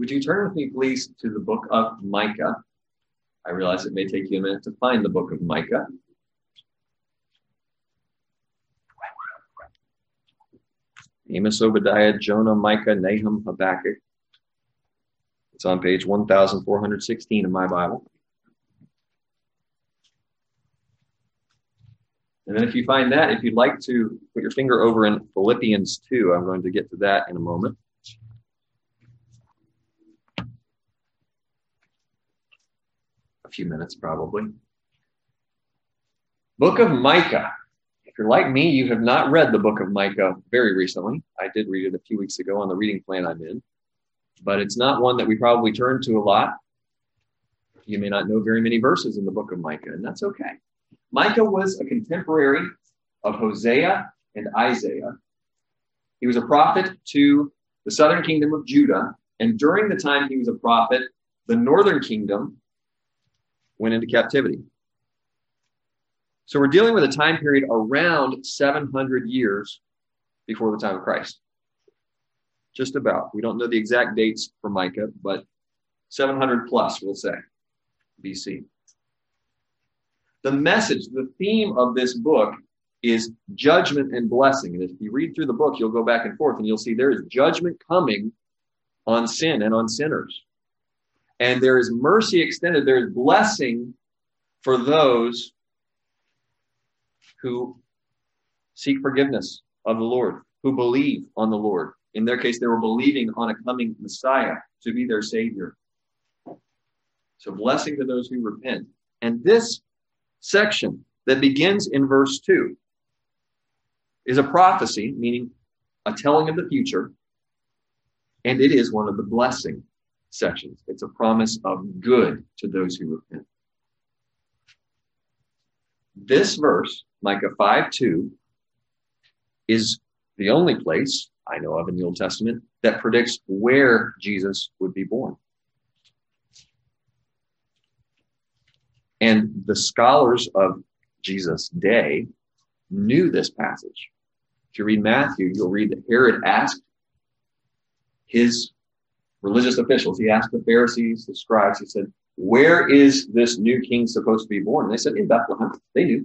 Would you turn with me, please, to the book of Micah? I realize it may take you a minute to find the book of Micah. Amos, Obadiah, Jonah, Micah, Nahum, Habakkuk. It's on page 1416 in my Bible. And then if you find that, if you'd like to put your finger over in Philippians 2, I'm going to get to that in a moment. A few minutes probably. Book of Micah. If you're like me, you have not read the book of Micah very recently. I did read it a few weeks ago on the reading plan I'm in, but it's not one that we probably turn to a lot. You may not know very many verses in the book of Micah, and that's okay. Micah was a contemporary of Hosea and Isaiah. He was a prophet to the southern kingdom of Judah, and during the time he was a prophet, the northern kingdom went into captivity. So we're dealing with a time period around 700 years before the time of Christ. Just about. We don't know the exact dates for Micah, but 700 plus, we'll say, BC. The message, the theme of this book is judgment and blessing. And if you read through the book, you'll go back and forth and you'll see there is judgment coming on sin and on sinners. And there is mercy extended. There is blessing for those who seek forgiveness of the Lord, who believe on the Lord. In their case, they were believing on a coming Messiah to be their Savior. So blessing to those who repent. And this section that begins in verse 2 is a prophecy, meaning a telling of the future, and it is one of the blessing sections. It's a promise of good to those who repent. This verse, Micah 5:2, is the only place I know of in the Old Testament that predicts where Jesus would be born. And the scholars of Jesus' day knew this passage. If you read Matthew, you'll read that Herod asked his religious officials, he asked the Pharisees, the scribes, he said, where is this new king supposed to be born? And they said, in Bethlehem. They knew.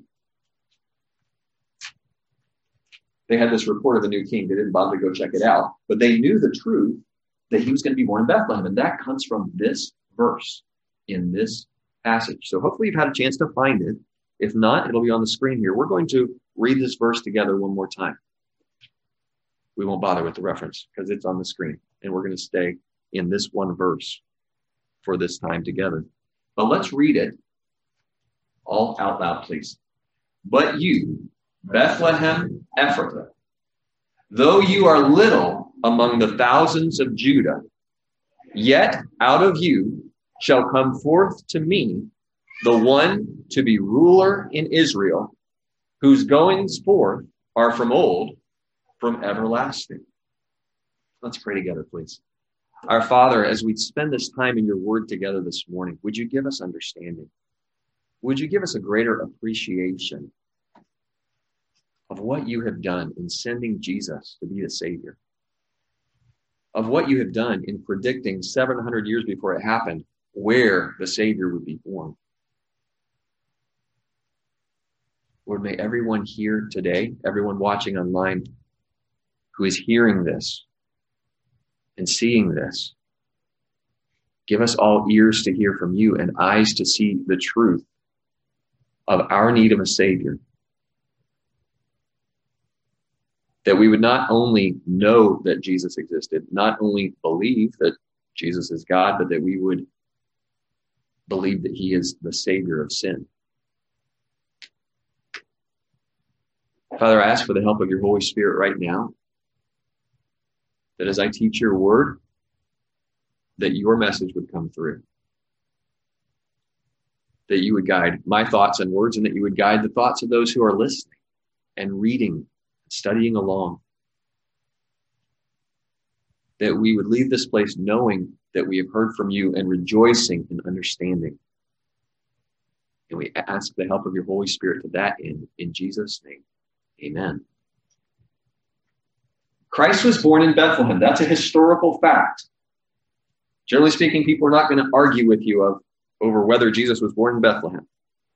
They had this report of a new king. They didn't bother to go check it out. But they knew the truth that he was going to be born in Bethlehem. And that comes from this verse in this passage. So hopefully you've had a chance to find it. If not, it'll be on the screen here. We're going to read this verse together one more time. We won't bother with the reference because it's on the screen. And we're going to stay in this one verse for this time together. But let's read it all out loud, please. But you, Bethlehem Ephrathah, though you are little among the thousands of Judah, yet out of you shall come forth to me the one to be ruler in Israel, whose goings forth are from old, from everlasting. Let's pray together, please. Our Father, as we spend this time in your word together this morning, would you give us understanding? Would you give us a greater appreciation of what you have done in sending Jesus to be the Savior? Of what you have done in predicting 700 years before it happened where the Savior would be born. Lord, may everyone here today, everyone watching online who is hearing this and seeing this, give us all ears to hear from you and eyes to see the truth of our need of a Savior. That we would not only know that Jesus existed, not only believe that Jesus is God, but that we would believe that he is the Savior of sin. Father, I ask for the help of your Holy Spirit right now, that as I teach your word, that your message would come through. That you would guide my thoughts and words, and that you would guide the thoughts of those who are listening and reading, studying along. That we would leave this place knowing that we have heard from you and rejoicing in understanding. And we ask the help of your Holy Spirit to that end, in Jesus' name. Amen. Christ was born in Bethlehem. That's a historical fact. Generally speaking, people are not going to argue with you over whether Jesus was born in Bethlehem.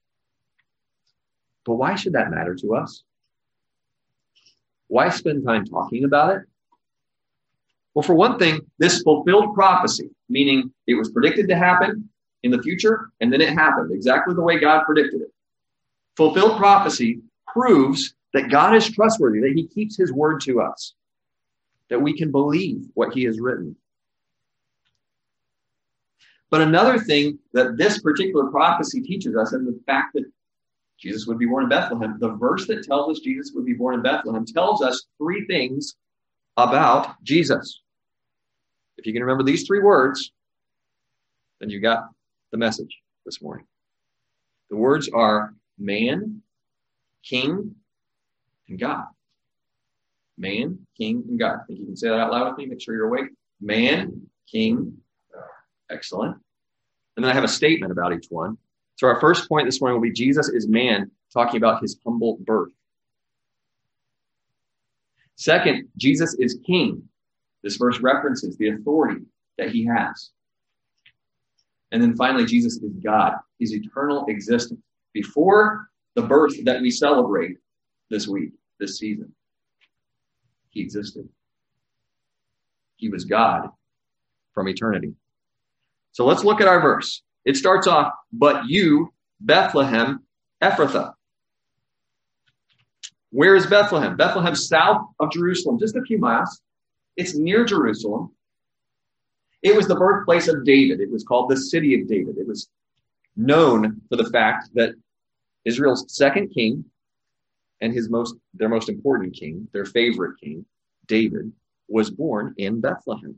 But why should that matter to us? Why spend time talking about it? Well, for one thing, this fulfilled prophecy, meaning it was predicted to happen in the future, and then it happened exactly the way God predicted it. Fulfilled prophecy proves that God is trustworthy, that he keeps his word to us, that we can believe what he has written. But another thing that this particular prophecy teaches us, and the fact that Jesus would be born in Bethlehem, the verse that tells us Jesus would be born in Bethlehem tells us three things about Jesus. If you can remember these three words, then you got the message this morning. The words are man, king, and God. Man, king, and God. I think you can say that out loud with me. Make sure you're awake. Man, king, excellent. And then I have a statement about each one. So our first point this morning will be Jesus is man, talking about his humble birth. Second, Jesus is king. This verse references the authority that he has. And then finally, Jesus is God, his eternal existence. Before the birth that we celebrate this week, this season, he existed. He was God from eternity. So let's look at our verse. It starts off, but you, Bethlehem, Ephrathah. Where is Bethlehem? Bethlehem, south of Jerusalem, just a few miles. It's near Jerusalem. It was the birthplace of David. It was called the city of David. It was known for the fact that Israel's second king and their most important king, their favorite king, David, was born in Bethlehem.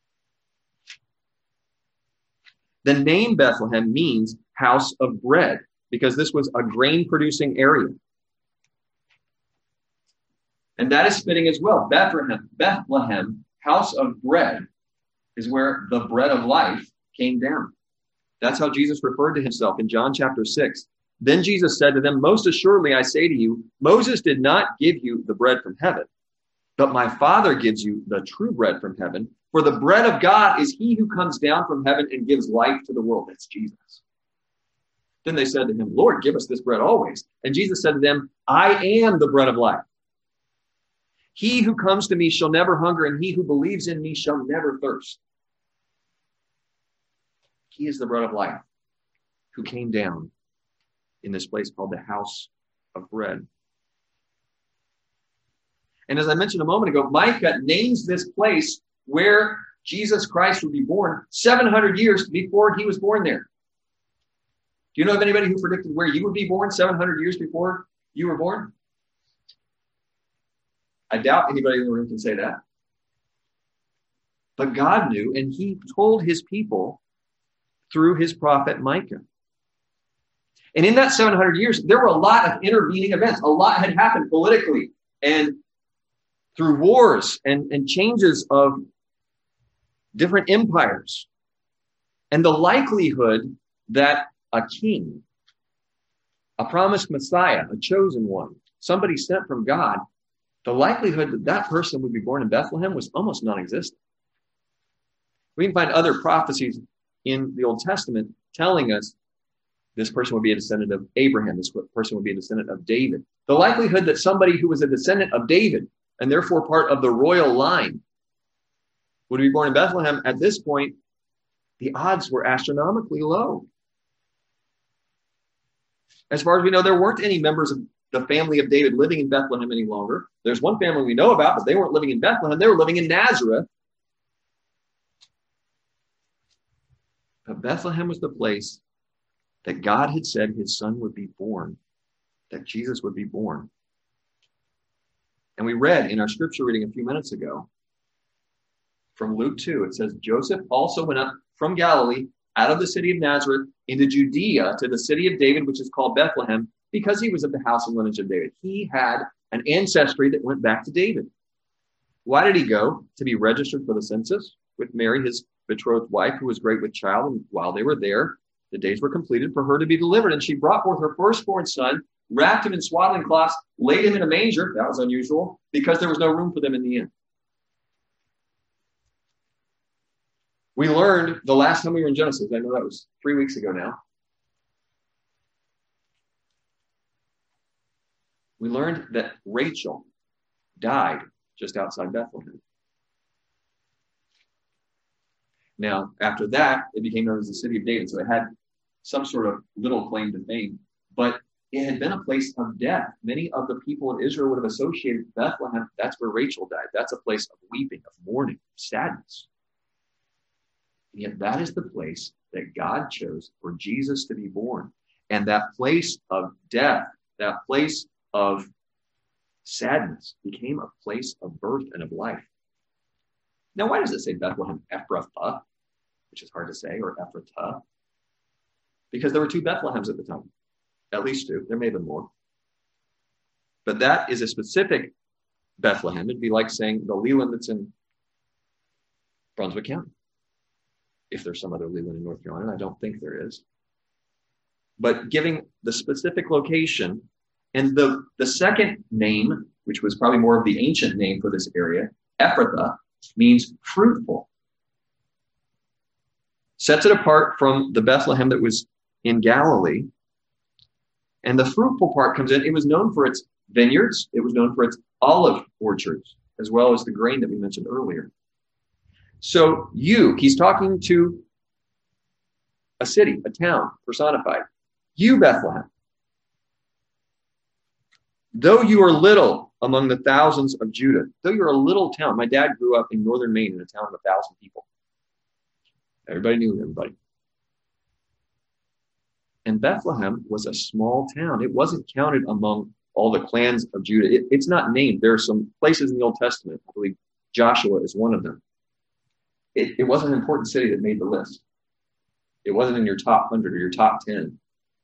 The name Bethlehem means house of bread because this was a grain-producing area. And that is fitting as well. Bethlehem, house of bread, is where the bread of life came down. That's how Jesus referred to himself in John chapter 6. Then Jesus said to them, most assuredly I say to you, Moses did not give you the bread from heaven, but my Father gives you the true bread from heaven. For the bread of God is he who comes down from heaven and gives life to the world. That's Jesus. Then they said to him, Lord, give us this bread always. And Jesus said to them, I am the bread of life. He who comes to me shall never hunger, and he who believes in me shall never thirst. He is the bread of life who came down in this place called the house of bread. And as I mentioned a moment ago, Micah names this place where Jesus Christ would be born 700 years before he was born there. Do you know of anybody who predicted where you would be born 700 years before you were born? I doubt anybody in the room can say that. But God knew, and he told his people through his prophet Micah. And in that 700 years, there were a lot of intervening events. A lot had happened politically and through wars and changes of different empires. And the likelihood that a king, a promised Messiah, a chosen one, somebody sent from God, the likelihood that that person would be born in Bethlehem was almost non-existent. We can find other prophecies in the Old Testament telling us this person would be a descendant of Abraham, this person would be a descendant of David. The likelihood that somebody who was a descendant of David and therefore part of the royal line would be born in Bethlehem, at this point, the odds were astronomically low. As far as we know, there weren't any members of the family of David living in Bethlehem any longer. There's one family we know about, but they weren't living in Bethlehem. They were living in Nazareth. But Bethlehem was the place that God had said his son would be born, that Jesus would be born. And we read in our scripture reading a few minutes ago from Luke 2, it says, Joseph also went up from Galilee out of the city of Nazareth into Judea to the city of David, which is called Bethlehem, because he was of the house and lineage of David. He had an ancestry that went back to David. Why did he go? To be registered for the census with Mary, his betrothed wife, who was great with child. And while they were there, the days were completed for her to be delivered. And she brought forth her firstborn son, wrapped him in swaddling cloths, laid him in a manger. That was unusual because there was no room for them in the inn. We learned the last time we were in Genesis, I know that was 3 weeks ago now, we learned that Rachel died just outside Bethlehem. Now, after that, it became known as the city of David, so it had some sort of little claim to fame, but it had been a place of death. Many of the people of Israel would have associated Bethlehem. That's where Rachel died. That's a place of weeping, of mourning, of sadness. And yet that is the place that God chose for Jesus to be born. And that place of death, that place of sadness became a place of birth and of life. Now, why does it say Bethlehem Ephrathah, which is hard to say, or Ephratah? Because there were 2 Bethlehems at the time. At least 2. There may have been more. But that is a specific Bethlehem. It'd be like saying the Leland that's in Brunswick County. If there's some other Leland in North Carolina, I don't think there is. But giving the specific location, and the second name, which was probably more of the ancient name for this area, Ephrathah, means fruitful. Sets it apart from the Bethlehem that was in Galilee. And the fruitful part comes in. It was known for its vineyards. It was known for its olive orchards, as well as the grain that we mentioned earlier. So he's talking to a city, a town personified. You, Bethlehem, though you are little among the thousands of Judah, though you're a little town. My dad grew up in northern Maine in a town of 1,000 people. Everybody knew everybody. And Bethlehem was a small town. It wasn't counted among all the clans of Judah. It's not named. There are some places in the Old Testament. I believe Joshua is one of them. It wasn't an important city that made the list. It wasn't in your top 100 or your top 10.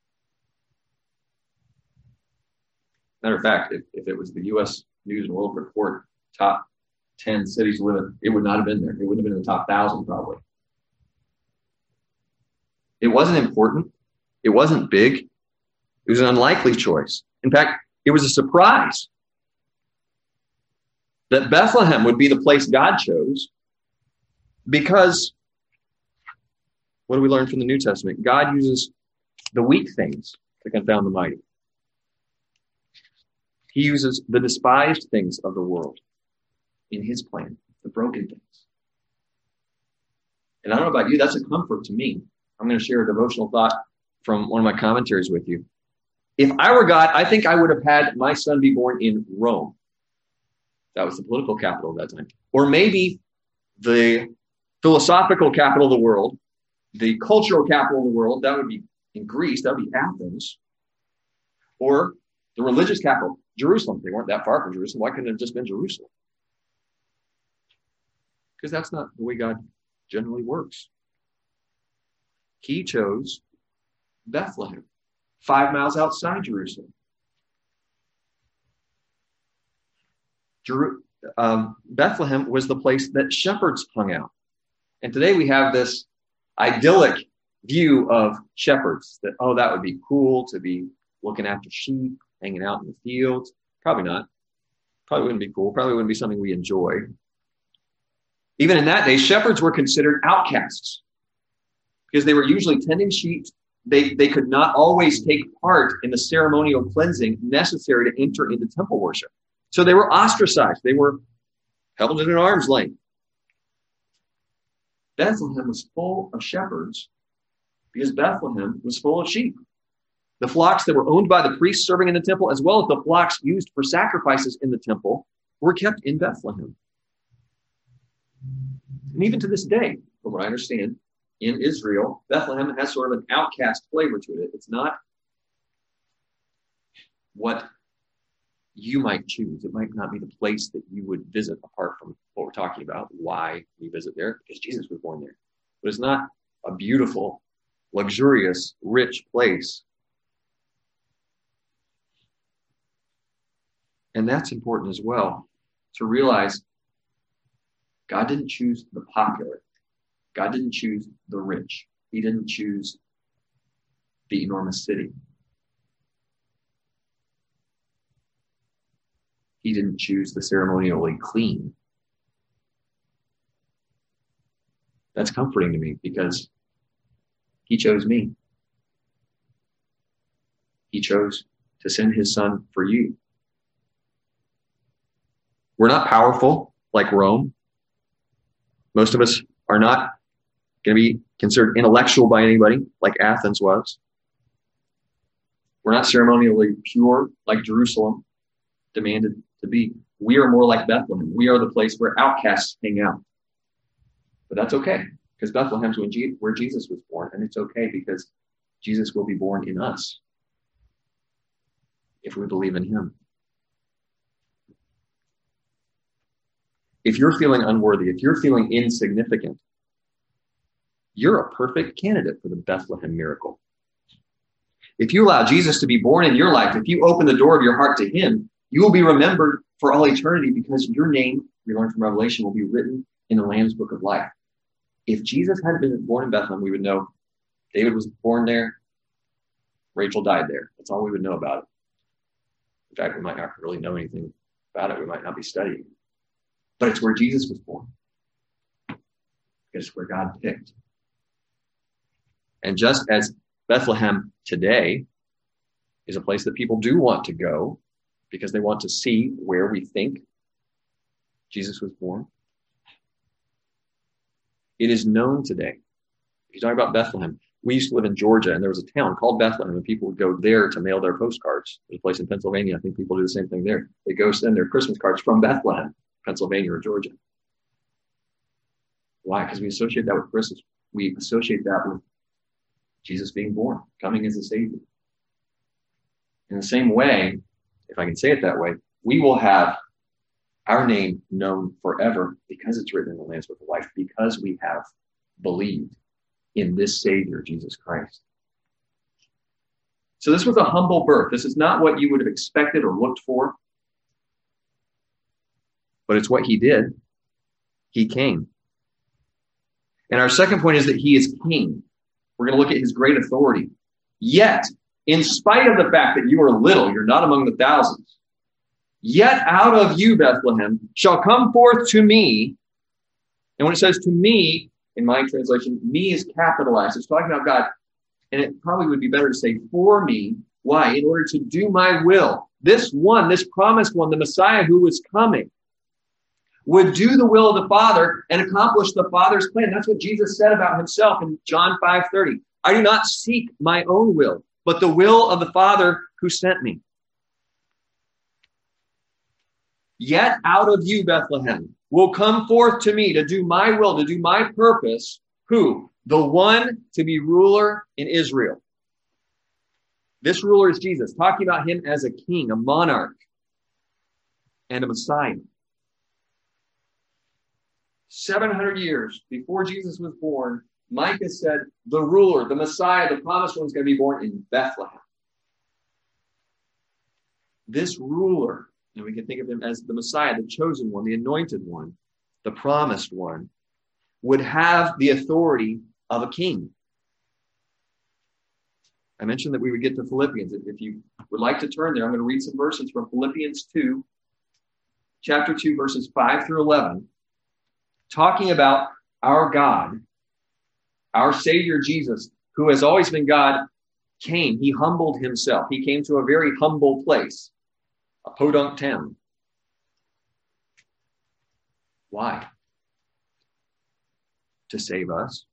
Matter of fact, if it was the U.S. News and World Report top 10 cities to live in, it would not have been there. It wouldn't have been in the top 1,000 probably. It wasn't important. It wasn't big. It was an unlikely choice. In fact, it was a surprise that Bethlehem would be the place God chose, because what do we learn from the New Testament? God uses the weak things to confound the mighty. He uses the despised things of the world in his plan, the broken things. And I don't know about you, that's a comfort to me. I'm going to share a devotional thought from one of my commentaries with you. If I were God, I think I would have had my son be born in Rome. That was the political capital of that time. Or maybe the philosophical capital of the world, the cultural capital of the world, that would be in Greece, that would be Athens. Or the religious capital, Jerusalem. They weren't that far from Jerusalem. Why couldn't it have just been Jerusalem? Because that's not the way God generally works. He chose Bethlehem, 5 miles outside Jerusalem. Bethlehem was the place that shepherds hung out. And today we have this idyllic view of shepherds that, that would be cool to be looking after sheep, hanging out in the fields. Probably not. Probably wouldn't be cool. Probably wouldn't be something we enjoy. Even in that day, shepherds were considered outcasts because they were usually tending sheep. They could not always take part in the ceremonial cleansing necessary to enter into temple worship. So they were ostracized. They were held at an arm's length. Bethlehem was full of shepherds because Bethlehem was full of sheep. The flocks that were owned by the priests serving in the temple, as well as the flocks used for sacrifices in the temple, were kept in Bethlehem. And even to this day, from what I understand, in Israel, Bethlehem has sort of an outcast flavor to it. It's not what you might choose. It might not be the place that you would visit apart from what we're talking about, why we visit there, because Jesus was born there. But it's not a beautiful, luxurious, rich place. And that's important as well, to realize God didn't choose the popular. God didn't choose the rich. He didn't choose the enormous city. He didn't choose the ceremonially clean. That's comforting to me because he chose me. He chose to send his son for you. We're not powerful like Rome. Most of us are not going to be considered intellectual by anybody like Athens was. We're not ceremonially pure like Jerusalem demanded to be. We are more like Bethlehem. We are the place where outcasts hang out. But that's okay, because Bethlehem's where Jesus was born, and it's okay because Jesus will be born in us if we believe in him. If you're feeling unworthy, if you're feeling insignificant, you're a perfect candidate for the Bethlehem miracle. If you allow Jesus to be born in your life, if you open the door of your heart to him, you will be remembered for all eternity because your name, we learn from Revelation, will be written in the Lamb's Book of Life. If Jesus hadn't been born in Bethlehem, we would know David was born there, Rachel died there. That's all we would know about it. In fact, we might not really know anything about it. We might not be studying. But it's where Jesus was born. It's where God picked. And just as Bethlehem today is a place that people do want to go because they want to see where we think Jesus was born, it is known today. If you talk about Bethlehem, we used to live in Georgia, and there was a town called Bethlehem, and people would go there to mail their postcards. There's a place in Pennsylvania. I think people do the same thing there. They go send their Christmas cards from Bethlehem, Pennsylvania or Georgia. Why? Because we associate that with Christmas. We associate that with Jesus being born, coming as a Savior. In the same way, if I can say it that way, we will have our name known forever because it's written in the Lamb's Book of Life, because we have believed in this Savior, Jesus Christ. So this was a humble birth. This is not what you would have expected or looked for, but it's what he did. He came. And our second point is that he is king. We're going to look at his great authority. Yet, in spite of the fact that you are little, you're not among the thousands, yet out of you, Bethlehem, shall come forth to me. And when it says to me, in my translation, me is capitalized. It's talking about God. And it probably would be better to say for me. Why? In order to do my will. This one, this promised one, the Messiah who was coming, would do the will of the Father and accomplish the Father's plan. That's what Jesus said about himself in John 5:30. I do not seek my own will, but the will of the Father who sent me. Yet out of you, Bethlehem, will come forth to me to do my will, to do my purpose. Who? The one to be ruler in Israel. This ruler is Jesus, talking about him as a king, a monarch, and a Messiah. 700 years before Jesus was born, Micah said, the ruler, the Messiah, the promised one is going to be born in Bethlehem. This ruler, and we can think of him as the Messiah, the chosen one, the anointed one, the promised one, would have the authority of a king. I mentioned that we would get to Philippians. If you would like to turn there, I'm going to read some verses from Philippians 2, chapter 2, verses 5 through 11, talking about our God, our Savior Jesus, who has always been God, came. He humbled himself. He came to a very humble place, a podunk town. Why? To save us.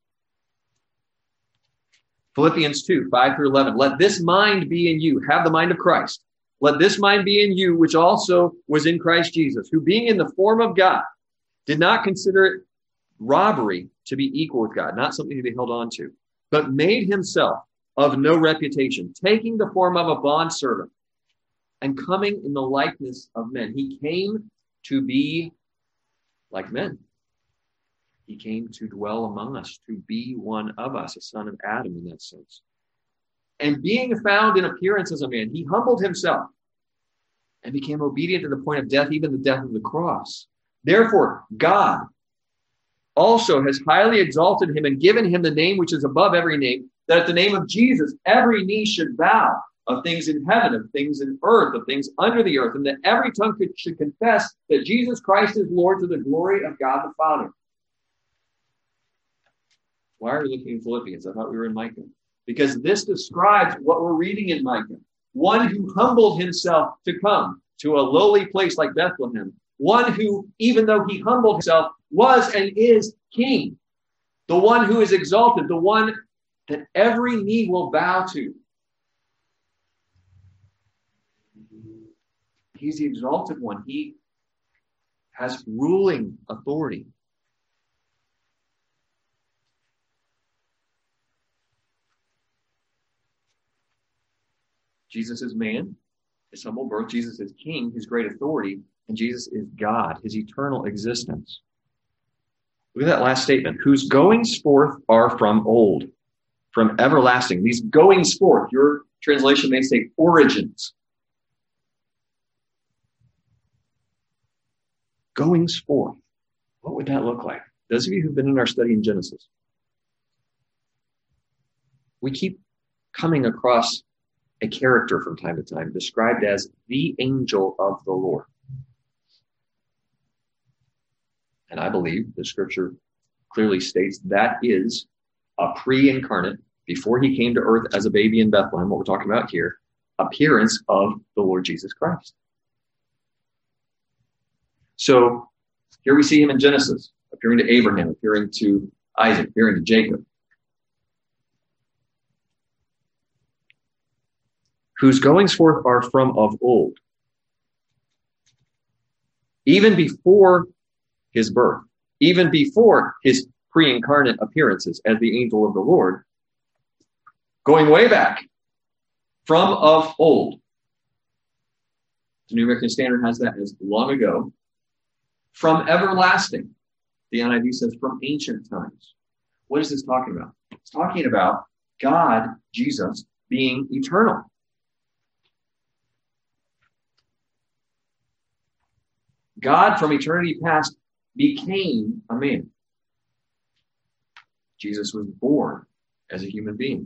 Philippians 2, 5 through 11. Let this mind be in you. Have the mind of Christ. Let this mind be in you, which also was in Christ Jesus, who being in the form of God, did not consider it robbery to be equal with God, not something to be held on to, but made himself of no reputation, taking the form of a bondservant and coming in the likeness of men. He came to be like men. He came to dwell among us, to be one of us, a son of Adam in that sense. And being found in appearance as a man, he humbled himself and became obedient to the point of death, even the death of the cross. Therefore, God also has highly exalted him and given him the name which is above every name, that at the name of Jesus, every knee should bow, of things in heaven, of things in earth, of things under the earth, and that every tongue should confess that Jesus Christ is Lord, to the glory of God the Father. Why are we looking in Philippians? I thought we were in Micah. Because this describes what we're reading in Micah. One who humbled himself to come to a lowly place like Bethlehem. One who, even though he humbled himself, was and is king. The one who is exalted. The one that every knee will bow to. He's the exalted one. He has ruling authority. Jesus is man, his humble birth. Jesus is king, his great authority. And Jesus is God, his eternal existence. Look at that last statement. Whose goings forth are from old, from everlasting. These goings forth, your translation may say origins. Goings forth. What would that look like? Those of you who've been in our study in Genesis, we keep coming across a character from time to time described as the angel of the Lord. And I believe the scripture clearly states that is a pre-incarnate, before he came to earth as a baby in Bethlehem, what we're talking about here, appearance of the Lord Jesus Christ. So here we see him in Genesis, appearing to Abraham, appearing to Isaac, appearing to Jacob. Whose goings forth are from of old, even before his birth, even before his pre-incarnate appearances as the angel of the Lord, going way back, from of old. The New American Standard has that as long ago. From everlasting. The NIV says from ancient times. What is this talking about? It's talking about God, Jesus, being eternal. God from eternity past became a man. Jesus was born as a human being.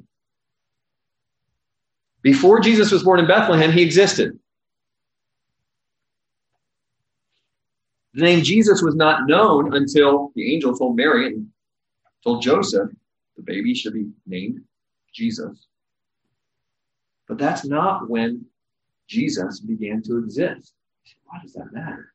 Before Jesus was born in Bethlehem, he existed. The name Jesus was not known until the angel told Mary and told Joseph the baby should be named Jesus. But that's not when Jesus began to exist. Why does that matter?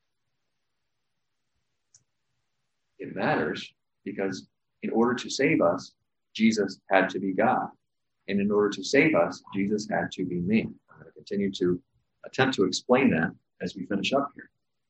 It matters because in order to save us, Jesus had to be God. And in order to save us, Jesus had to be man. I'm going to continue to attempt to explain that as we finish up here.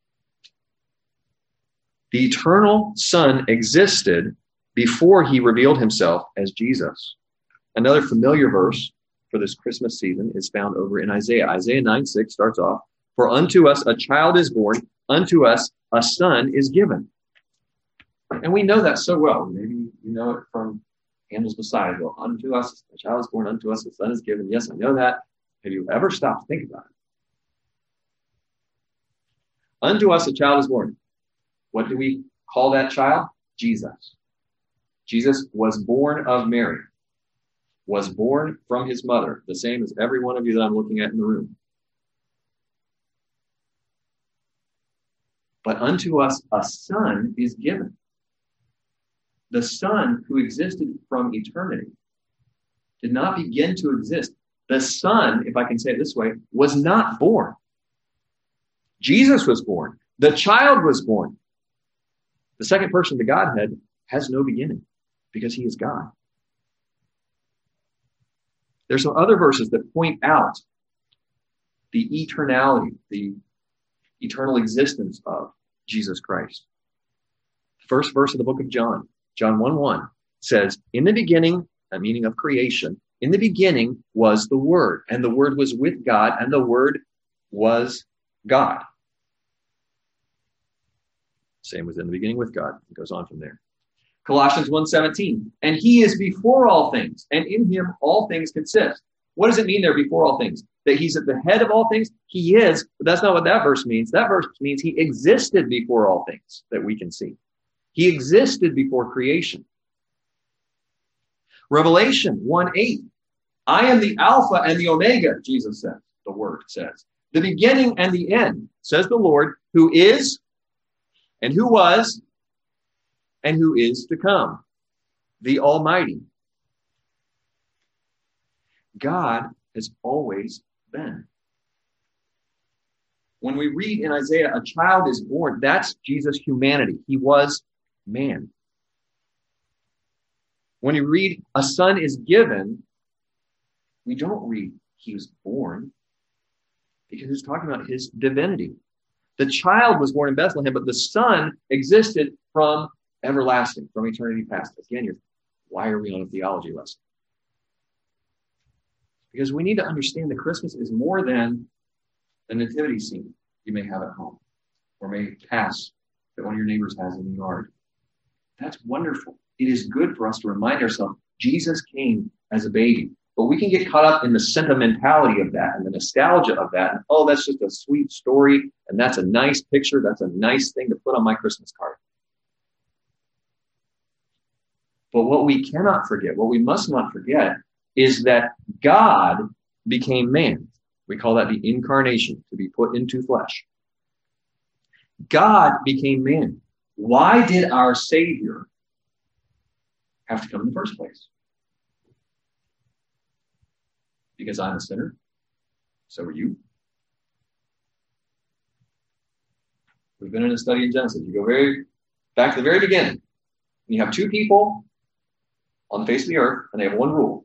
The eternal Son existed before he revealed himself as Jesus. Another familiar verse for this Christmas season is found over in Isaiah. Isaiah 9:6 starts off, "For unto us a child is born, unto us a son is given." And we know that so well. Maybe you know it from Handel's Messiah. Well, unto us a child is born, unto us a son is given. Yes, I know that. Have you ever stopped to think about it? Unto us a child is born. What do we call that child? Jesus. Jesus was born of Mary, was born from his mother, the same as every one of you that I'm looking at in the room. But unto us a son is given. The Son who existed from eternity did not begin to exist. The Son, if I can say it this way, was not born. Jesus was born. The child was born. The second person of the Godhead has no beginning because he is God. There's some other verses that point out the eternality, the eternal existence of Jesus Christ. The first verse of the book of John, John 1:1 says, in the beginning, a meaning of creation, in the beginning was the Word, and the Word was with God, and the Word was God. Same was in the beginning with God. It goes on from there. Colossians 1:17, and he is before all things, and in him all things consist. What does it mean there, before all things? That he's at the head of all things? He is, but that's not what that verse means. That verse means he existed before all things that we can see. He existed before creation. Revelation 1:8, I am the Alpha and the Omega, Jesus says, the Word says. The beginning and the end, says the Lord, who is, and who was, and who is to come. the Almighty. God has always been. When we read in Isaiah, a child is born, that's Jesus' humanity. He was man. When you read, a son is given, we don't read, he was born, because he's talking about his divinity. The child was born in Bethlehem, but the son existed from everlasting, from eternity past. Again, why are we on a theology lesson? Because we need to understand that Christmas is more than the nativity scene you may have at home or may pass that one of your neighbors has in the yard. That's wonderful. It is good for us to remind ourselves Jesus came as a baby. But we can get caught up in the sentimentality of that and the nostalgia of that. And, oh, that's just a sweet story. And that's a nice picture. That's a nice thing to put on my Christmas card. But what we cannot forget, what we must not forget, is that God became man. We call that the incarnation, to be put into flesh. God became man. Why did our Savior have to come in the first place? Because I'm a sinner. So are you. We've been in a study in Genesis. You go back to the very beginning. And you have two people on the face of the earth, and they have one rule.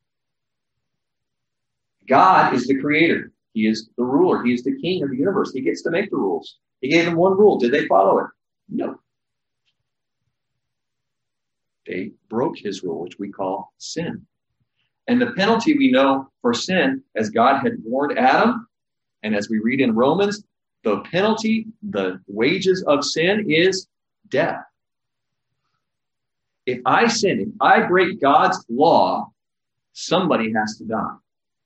God is the creator. He is the ruler. He is the king of the universe. He gets to make the rules. He gave them one rule. Did they follow it? No. They broke his rule, which we call sin. And the penalty we know for sin, as God had warned Adam, and as we read in Romans, the penalty, the wages of sin is death. If I sin, if I break God's law, somebody has to die.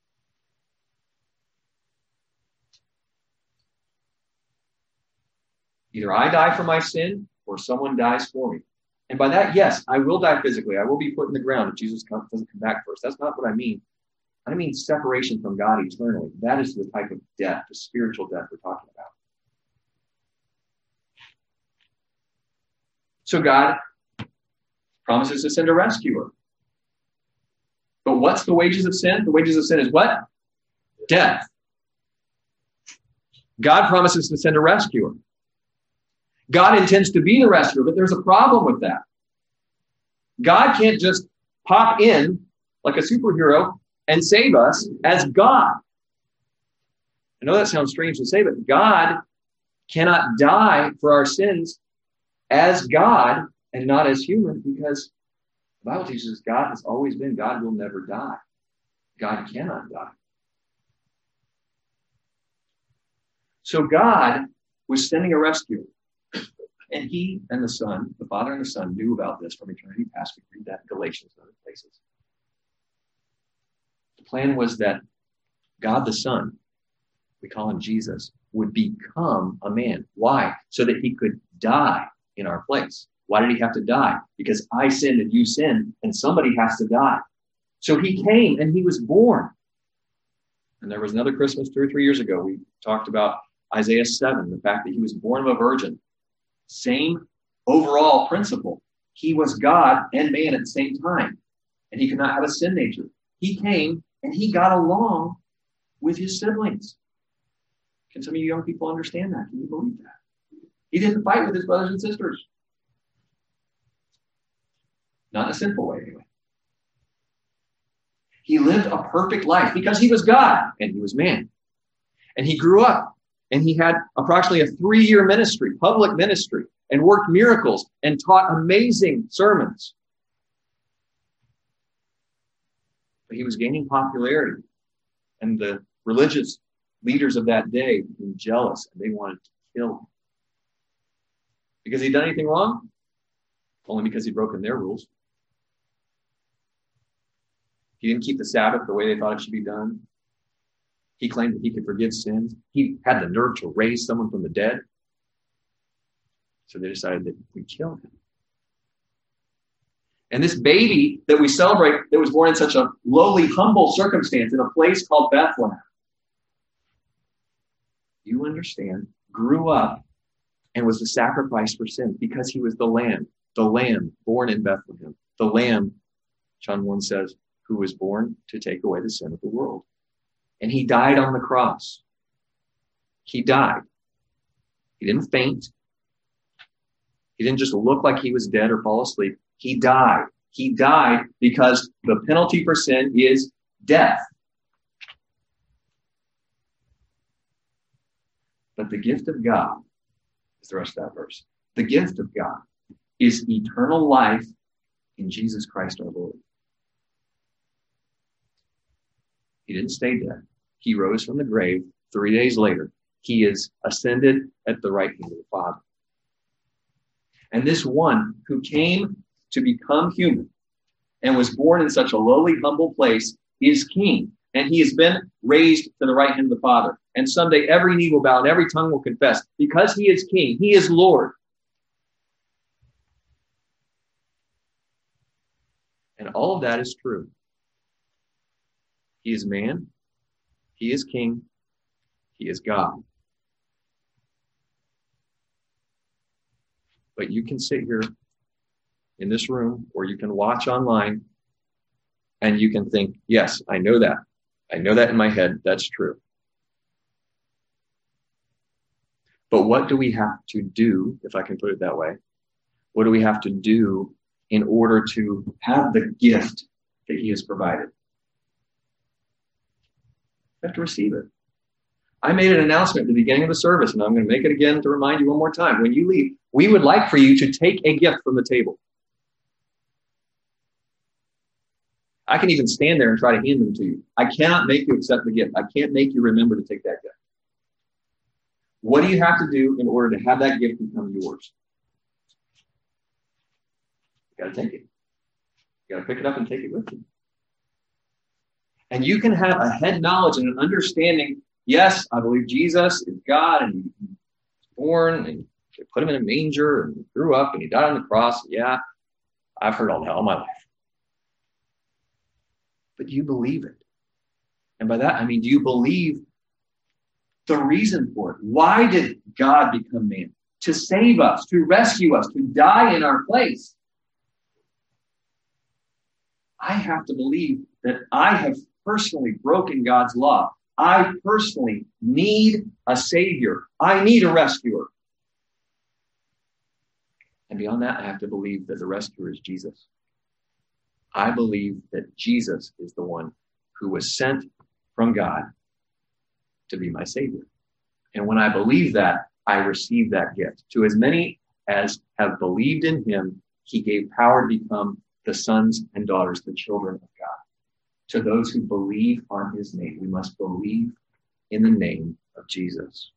Either I die for my sin or someone dies for me. And by that, yes, I will die physically. I will be put in the ground if Jesus doesn't come back first. That's not what I mean. I mean separation from God eternally. That is the type of death, the spiritual death we're talking about. So God promises to send a rescuer. But what's the wages of sin? The wages of sin is what? Death. God promises to send a rescuer. God intends to be the rescuer, but there's a problem with that. God can't just pop in like a superhero and save us as God. I know that sounds strange to say, but God cannot die for our sins as God and not as human, because the Bible teaches us God has always been. God will never die. God cannot die. So God was sending a rescuer. And he and the Son, the Father and the Son, knew about this from eternity past. We read that in Galatians and other places. The plan was that God the Son, we call him Jesus, would become a man. Why? So that he could die in our place. Why did he have to die? Because I sinned and you sinned, and somebody has to die. So he came and he was born. And there was another Christmas 2 or 3 years ago. We talked about Isaiah 7, the fact that he was born of a virgin. Same overall principle. He was God and man at the same time. And he could not have a sin nature. He came and he got along with his siblings. Can some of you young people understand that? Can you believe that? He didn't fight with his brothers and sisters. Not in a sinful way, anyway. He lived a perfect life because he was God and he was man. And he grew up. And he had approximately a 3-year ministry, public ministry, and worked miracles and taught amazing sermons. But he was gaining popularity. And the religious leaders of that day became jealous, and they wanted to kill him. Because he'd done anything wrong? Only because he'd broken their rules. He didn't keep the Sabbath the way they thought it should be done. He claimed that he could forgive sins. He had the nerve to raise someone from the dead. So they decided that we'd kill him. And this baby that we celebrate, that was born in such a lowly, humble circumstance in a place called Bethlehem, you understand, grew up and was the sacrifice for sin because he was the lamb born in Bethlehem. the Lamb, John 1 says, who was born to take away the sin of the world. And he died on the cross. He died. He didn't faint. He didn't just look like he was dead or fall asleep. He died. He died because the penalty for sin is death. But the gift of God is the rest of that verse. The gift of God is eternal life in Jesus Christ our Lord. He didn't stay dead. He rose from the grave 3 days later. He is ascended at the right hand of the Father. And this one who came to become human and was born in such a lowly, humble place is king. And he has been raised to the right hand of the Father. And someday every knee will bow and every tongue will confess. Because he is king, he is Lord. And all of that is true. He is man. He is king. He is God. But you can sit here in this room, or you can watch online, and you can think, yes, I know that. I know that in my head. That's true. But what do we have to do, if I can put it that way? What do we have to do in order to have the gift that he has provided? We have to receive it. I made an announcement at the beginning of the service, and I'm going to make it again to remind you one more time. When you leave, we would like for you to take a gift from the table. I can even stand there and try to hand them to you. I cannot make you accept the gift. I can't make you remember to take that gift. What do you have to do in order to have that gift become yours? You got to take it. You got to pick it up and take it with you. And you can have a head knowledge and an understanding. Yes, I believe Jesus is God, and he was born, and they put him in a manger, and he grew up, and he died on the cross. Yeah, I've heard all that all my life. But you believe it. And by that, I mean, do you believe the reason for it? Why did God become man? To save us, to rescue us, to die in our place. I have to believe that I have personally broken God's law. I personally need a savior. I need a rescuer. And beyond that, I have to believe that the rescuer is Jesus. I believe that Jesus is the one who was sent from God to be my savior. And when I believe that, I receive that gift. To as many as have believed in him, he gave power to become the sons and daughters, the children of God. To those who believe on his name, we must believe in the name of Jesus.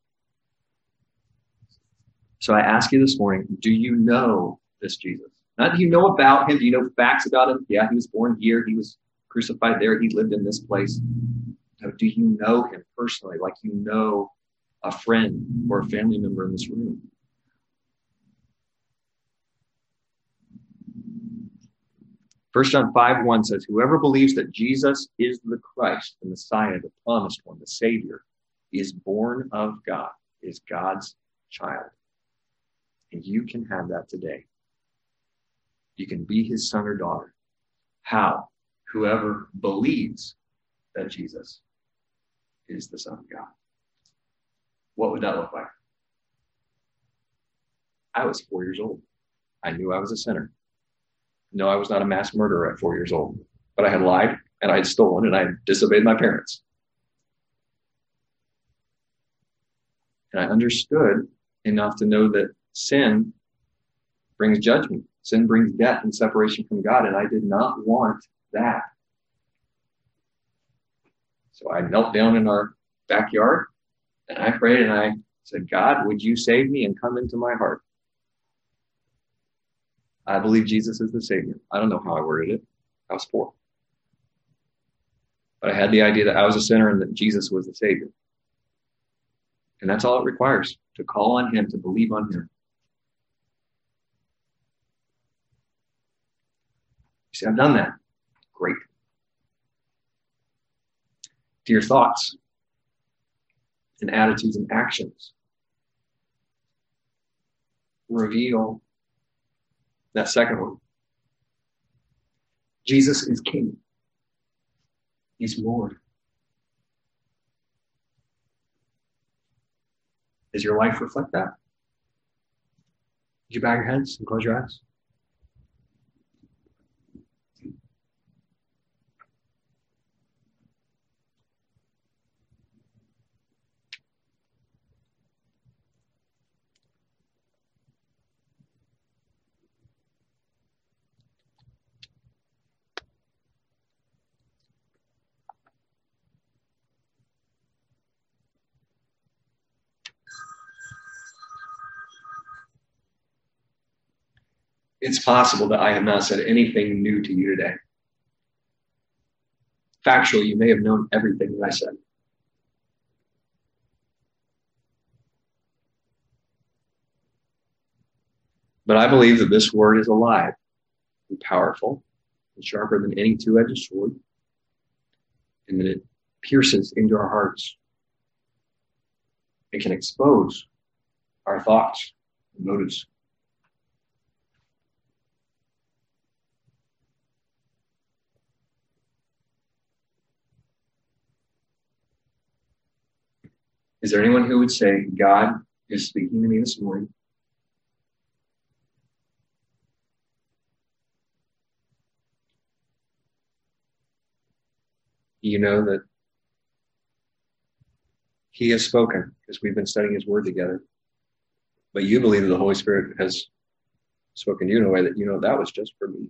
So I ask you this morning, do you know this Jesus? Not do you know about him? Do you know facts about him? Yeah, he was born here. He was crucified there. He lived in this place. No, do you know him personally, like you know a friend or a family member in this room? 1 John 5:1 says, whoever believes that Jesus is the Christ, the Messiah, the promised one, the Savior, is born of God, is God's child. And you can have that today. You can be his son or daughter. How? Whoever believes that Jesus is the Son of God. What would that look like? I was 4 years old. I knew I was a sinner. No, I was not a mass murderer at 4 years old, but I had lied and I had stolen and I had disobeyed my parents. And I understood enough to know that sin brings judgment. Sin brings death and separation from God, and I did not want that. So I knelt down in our backyard and I prayed and I said, God, would you save me and come into my heart? I believe Jesus is the Savior. I don't know how I worded it. I was 4. But I had the idea that I was a sinner and that Jesus was the Savior. And that's all it requires, to call on him, to believe on him. You see, I've done that. Great. To your thoughts and attitudes and actions, reveal that second one. Jesus is King. He's Lord. Does your life reflect that? Would you bow your heads and close your eyes? It's possible that I have not said anything new to you today. Factually, you may have known everything that I said. But I believe that this word is alive and powerful and sharper than any two-edged sword, and that it pierces into our hearts. It can expose our thoughts and motives. Is there anyone who would say, God is speaking to me this morning? You know that he has spoken because we've been studying his word together. But you believe that the Holy Spirit has spoken to you in a way that you know that was just for me.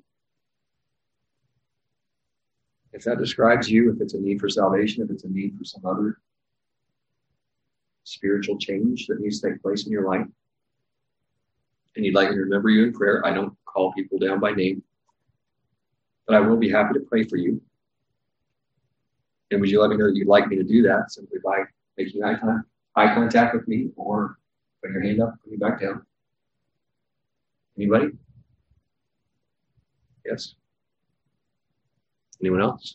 If that describes you, if it's a need for salvation, if it's a need for some other spiritual change that needs to take place in your life, and you'd like me to remember you in prayer, I don't call people down by name, but I will be happy to pray for you. And would you let me know that you'd like me to do that simply by making eye contact with me or putting your hand up, putting me back down? Anybody? Yes? Anyone else?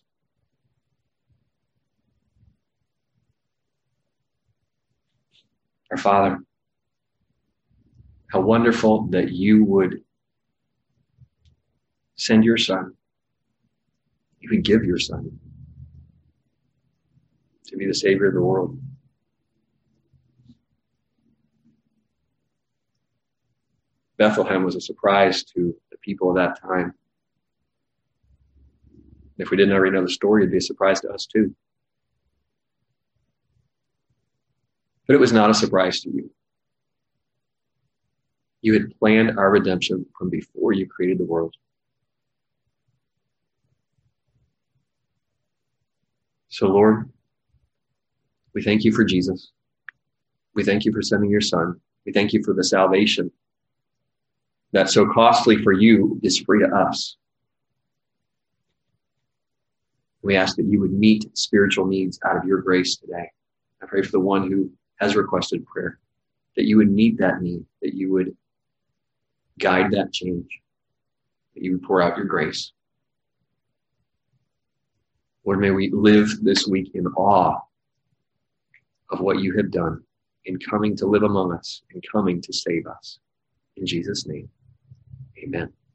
Our Father, how wonderful that you would send your Son, you would give your Son to be the Savior of the world. Bethlehem was a surprise to the people of that time. If we didn't already know the story, it'd be a surprise to us too. But it was not a surprise to you. You had planned our redemption from before you created the world. So, Lord, we thank you for Jesus. We thank you for sending your Son. We thank you for the salvation that so costly for you is free to us. We ask that you would meet spiritual needs out of your grace today. I pray for the one who has requested prayer, that you would meet that need, that you would guide that change, that you would pour out your grace. Lord, may we live this week in awe of what you have done in coming to live among us and coming to save us. In Jesus' name, amen.